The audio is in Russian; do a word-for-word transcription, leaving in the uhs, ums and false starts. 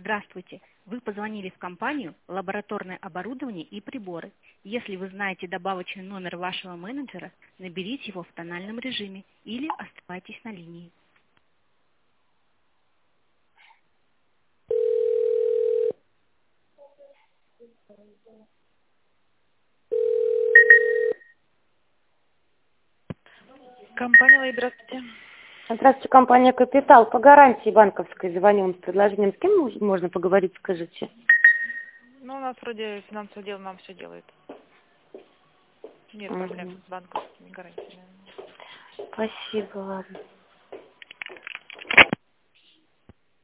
Здравствуйте. Вы позвонили в компанию «Лабораторное оборудование и приборы». Если вы знаете добавочный номер вашего менеджера, наберите его в тональном режиме или оставайтесь на линии. Компания «Лей», здравствуйте. Здравствуйте, компания «Капитал». По гарантии банковской звоню с предложением. С кем мож- можно поговорить, скажите? Ну, у нас вроде финансовый отдел нам все делает. Нет проблем Мгм. с банковскими гарантиями. Спасибо, ладно.